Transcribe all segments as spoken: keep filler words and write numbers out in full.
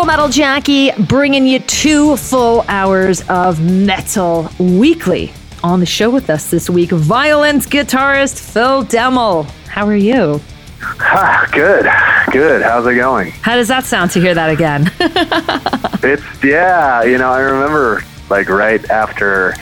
Full Metal Jackie bringing you two full hours of metal weekly. On the show with us this week, Violence guitarist Phil Demmel. How are you? Ah, good, good. How's it going? How does that sound to hear that again? It's, yeah, you know, I remember like right after,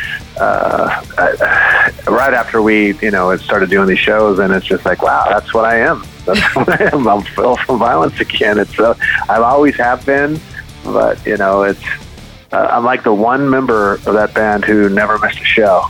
uh, uh, right after we, you know, had started doing these shows, and it's just like, wow, that's what I am. That's what I am. I'm Phil from Violence again. It's, uh, I've always have been, but, you know, it's, uh, I'm like the one member of that band who never missed a show.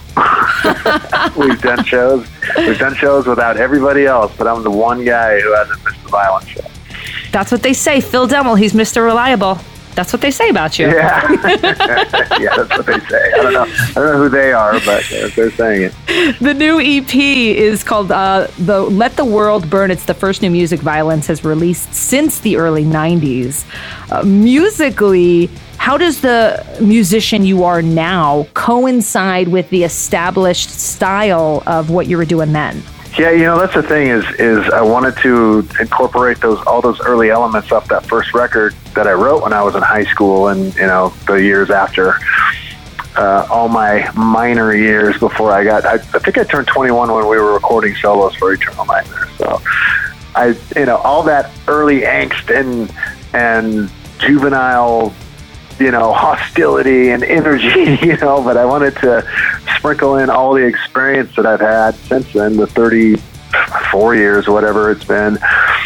We've done shows, we've done shows without everybody else, but I'm the one guy who hasn't missed a Violence show. That's what they say. Phil Demmel, he's Mister Reliable. That's what they say about you. Yeah, yeah, that's what they say. I don't know. I don't know who they are, but they're saying it. The new E P is called uh, "The Let the World Burn." It's the first new music Violence has released since the early nineties. Uh, musically, how does the musician you are now coincide with the established style of what you were doing then? Yeah, you know, that's the thing is, is I wanted to incorporate those all those early elements off that first record that I wrote when I was in high school and, you know, the years after, uh, all my minor years before I got, I, I think I turned twenty-one when we were recording solos for Eternal Nightmare. So I, you know, all that early angst and, and juvenile, you know, hostility and energy, you know, but I wanted to sprinkle in all the experience that I've had since then, the thirty-four years, whatever it's been,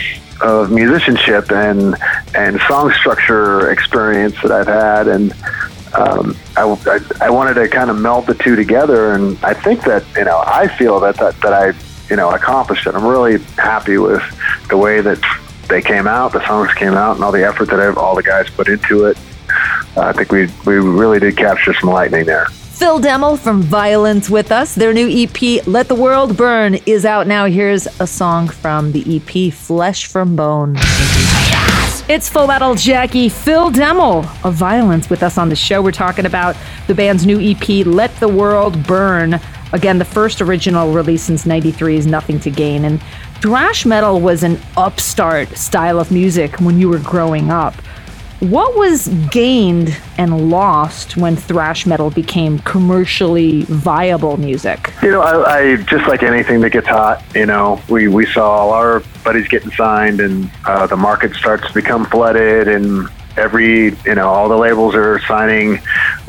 of musicianship and and song structure experience that I've had. And um, I, I, I wanted to kind of meld the two together. And I think that, you know, I feel that, that, that I, you know, accomplished it. I'm really happy with the way that they came out, the songs came out, and all the effort that I've, all the guys put into it. Uh, I think we we really did capture some lightning there. Phil Demmel from Violence with us. Their new E P, Let the World Burn, is out now. Here's a song from the E P, Flesh from Bone. Yes! It's Full Metal Jackie, Phil Demmel of Violence with us on the show. We're talking about the band's new E P, Let the World Burn. Again, the first original release since ninety-three is Nothing to Gain. And thrash metal was an upstart style of music when you were growing up. What was gained and lost when thrash metal became commercially viable music? You know, I, I just like anything that gets hot, you know, we, we saw all our buddies getting signed, and uh, the market starts to become flooded, and every, you know, all the labels are signing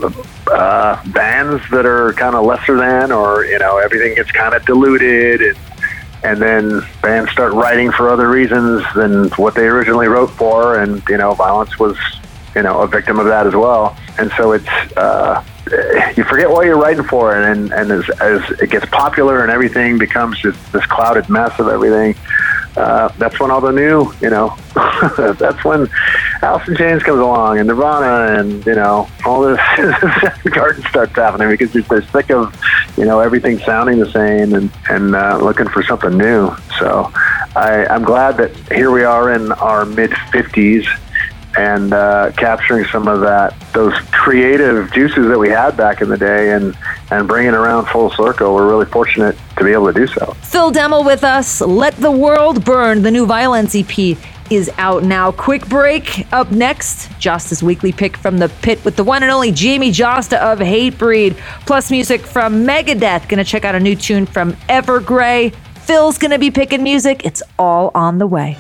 uh, bands that are kind of lesser than, or, you know, everything gets kind of diluted, and And then bands start writing for other reasons than what they originally wrote for. And, you know, Violence was, you know, a victim of that as well. And so it's, uh, you forget what you're writing for. And, and as, as it gets popular and everything becomes just this clouded mess of everything, uh, that's when all the new, you know, that's when Alice in Chains comes along and Nirvana and, you know, all this garden starts happening because they're sick of, you know, everything sounding the same and, and uh, looking for something new. So I, I'm glad that here we are in our mid-fifties and uh, capturing some of that, those creative juices that we had back in the day and, and bringing it around full circle. We're really fortunate to be able to do so. Phil Demmel with us. Let the World Burn, the new Violence E P, is out now. Quick break. Up next, Josta's weekly pick from the pit with the one and only Jamie Josta of Hatebreed, plus music from Megadeth. Gonna check out a new tune from Evergrey. Phil's gonna be picking music. It's all on the way.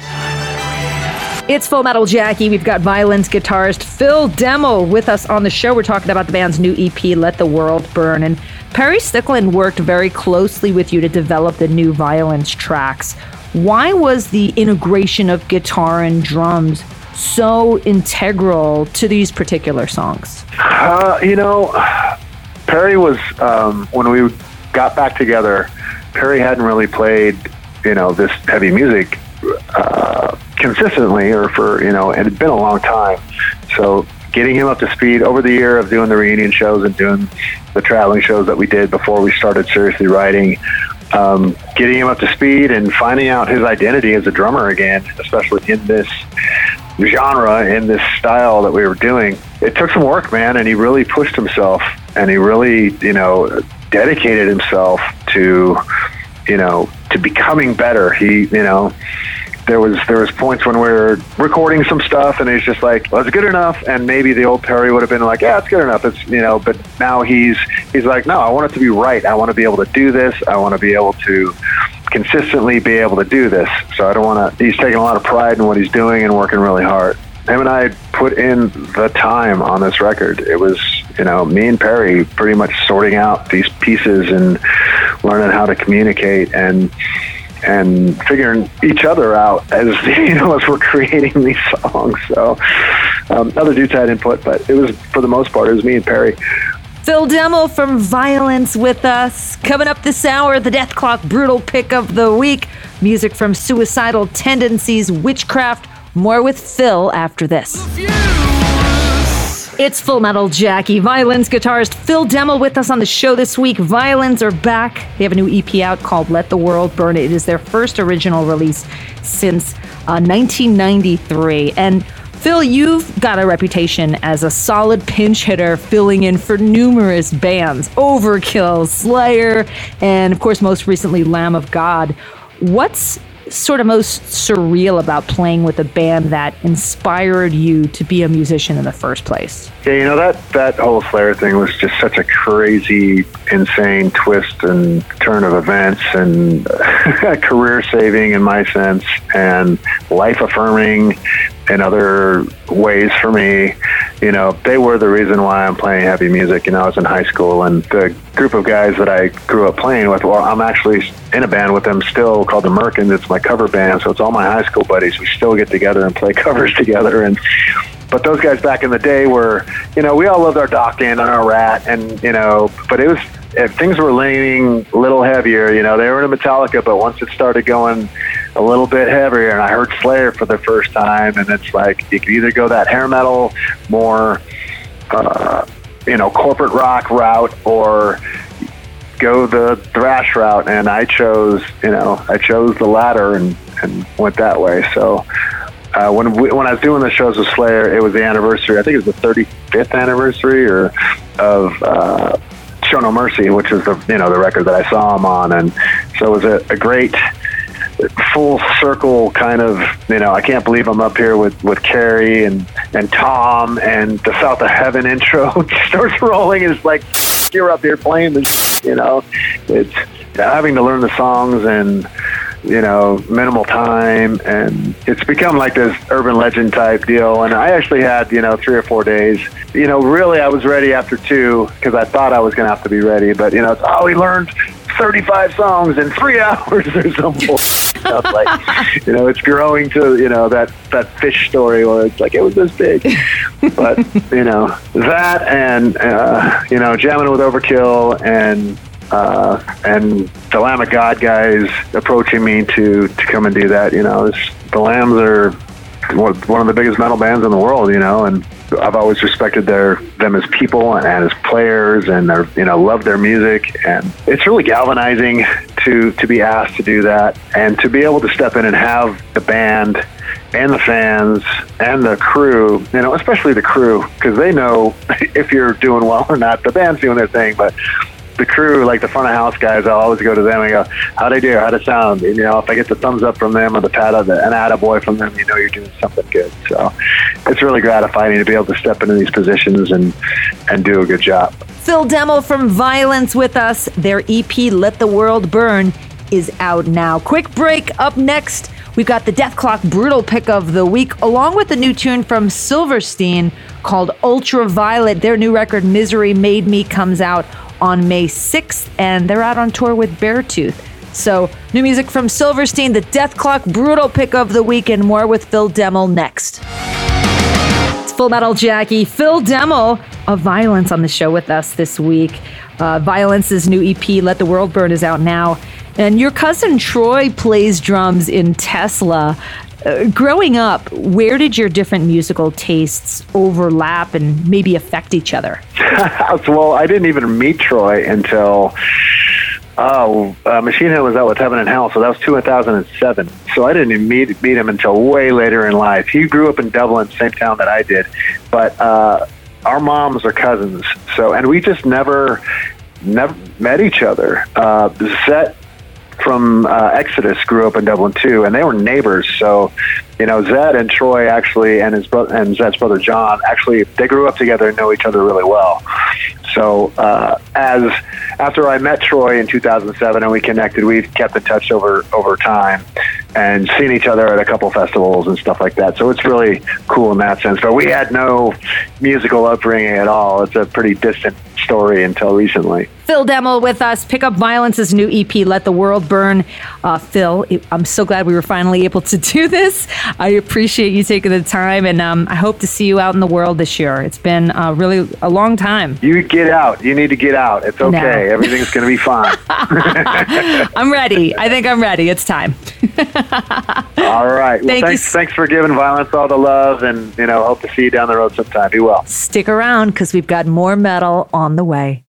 It's Full Metal Jackie. We've got Violence guitarist Phil Demmel with us on the show. We're talking about the band's new E P, Let the World Burn. And Perry Stickland worked very closely with you to develop the new Violence tracks. Why was the integration of guitar and drums so integral to these particular songs? Uh, you know, Perry was, um, when we got back together, Perry hadn't really played, you know, this heavy music uh, consistently or for, you know, it had been a long time. So getting him up to speed over the year of doing the reunion shows and doing the traveling shows that we did before we started seriously writing, um, getting him up to speed and finding out his identity as a drummer again, especially in this genre, in this style that we were doing. It took some work, man, and he really pushed himself, and he really, you know, dedicated himself to, you know, to becoming better. He, you know, there was there was points when we were recording some stuff, and he's just like, well, it's good enough. And maybe the old Perry would have been like, yeah, it's good enough. It's, you know, but now he's he's like, no, I want it to be right. I want to be able to do this. I want to be able to consistently be able to do this. So I don't want to. He's taking a lot of pride in what he's doing and working really hard. Him and I put in the time on this record. It was, you know, me and Perry pretty much sorting out these pieces and learning how to communicate and and figuring each other out as, you know, as we're creating these songs. So um, other dudes had input, but it was, for the most part, it was me and Perry. Phil Demmel from Violence with us. Coming up this hour, the Dethklok Brutal Pick of the Week. Music from Suicidal Tendencies, Witchcraft. More with Phil after this. It's Full Metal Jackie. Violence guitarist Phil Demmel with us on the show this week. Violence are back. They have a new E P out called Let the World Burn. It is their first original release since uh, nineteen ninety-three. And Phil, you've got a reputation as a solid pinch hitter filling in for numerous bands. Overkill, Slayer, and of course most recently Lamb of God. What's sort of most surreal about playing with a band that inspired you to be a musician in the first place? Yeah, you know, that, that whole Slayer thing was just such a crazy, insane twist and turn of events, and career-saving in my sense, and life-affirming in other ways for me. You know, they were the reason why I'm playing heavy music. You know, I was in high school, and the group of guys that I grew up playing with, well, I'm actually in a band with them still called the Merkins. It's my cover band, so it's all my high school buddies. We still get together and play covers together. And but those guys back in the day were, you know, we all loved our Dokken and our Rat, and, you know, but it was, if things were leaning a little heavier, you know, they were in Metallica, but once it started going a little bit heavier, and I heard Slayer for the first time, and it's like, you could either go that hair metal, more, uh, you know, corporate rock route, or go the thrash route, and I chose, you know, I chose the latter and, and went that way. So uh, when we, when I was doing the shows with Slayer, it was the anniversary, I think it was the thirty-fifth anniversary or of uh, Show No Mercy, which is the, you know, the record that I saw him on, and so it was a, a great full circle kind of, you know, I can't believe I'm up here with, with Carrie and, and Tom, and the South of Heaven intro starts rolling, and it's like, you're up here playing this, you know, it's having to learn the songs and, you know, minimal time, and it's become like this urban legend type deal. And I actually had, you know, three or four days, you know, really I was ready after two, because I thought I was going to have to be ready, but, you know, it's, oh, we learned thirty-five songs in three hours or something. Stuff like, you know, it's growing to, you know, that, that fish story where it's like, it was this big. But, you know, that and, uh, you know, jamming with Overkill and, uh, and the Lamb of God guys approaching me to, to come and do that, you know, it's, the Lambs are one of the biggest metal bands in the world, you know, and I've always respected their them as people and as players, and their, you know, love their music, and it's really galvanizing to to be asked to do that, and to be able to step in and have the band and the fans and the crew, you know, especially the crew, because they know if you're doing well or not. The band's doing their thing, but the crew, like the front of house guys, I'll always go to them and go, how'd I do? How'd it sound? And, you know, if I get the thumbs up from them or the pat of the, an attaboy from them, you know you're doing something good. So it's really gratifying to be able to step into these positions and, and do a good job. Phil Demmel from Violence with us. Their E P, Let the World Burn, is out now. Quick break. Up next, we've got the Dethklok Brutal Pick of the Week, along with a new tune from Silverstein called Ultraviolet. Their new record, Misery Made Me, comes out on May sixth, and they're out on tour with Beartooth. So, new music from Silverstein, the Dethklok Brutal Pick of the Week, and more with Phil Demmel next. It's Full Metal Jackie. Phil Demmel of Violence on the show with us this week. Uh, Violence's new E P, Let the World Burn, is out now. And your cousin Troy plays drums in Tesla. Uh, growing up, where did your different musical tastes overlap and maybe affect each other? Well, I didn't even meet Troy until oh, uh, Machine Head was out with Heaven and Hell, so that was two thousand seven. So I didn't even meet, meet him until way later in life. He grew up in Dublin, same town that I did, but uh, our moms are cousins. So, and we just never, never met each other. Uh, Zet from uh, Exodus grew up in Dublin too, and they were neighbors. So, you know, Zed and Troy actually, and his brother and Zed's brother John, actually, they grew up together and know each other really well. So, uh, as after I met Troy in two thousand seven and we connected, we've kept in touch over over time and seen each other at a couple festivals and stuff like that. So it's really cool in that sense. But we had no musical upbringing at all. It's a pretty distant story until recently. Phil Demmel with us. Pick Up Violence's new E P, Let the World Burn. Uh, Phil, I'm so glad we were finally able to do this. I appreciate you taking the time, and um, I hope to see you out in the world this year. It's been uh, really a long time. You get out. You need to get out. It's okay. No. Everything's going to be fine. I'm ready. I think I'm ready. It's time. All right. Well, Thank thanks, you. thanks for giving Violence all the love, and you know, hope to see you down the road sometime. Be well. Stick around because we've got more metal on the way.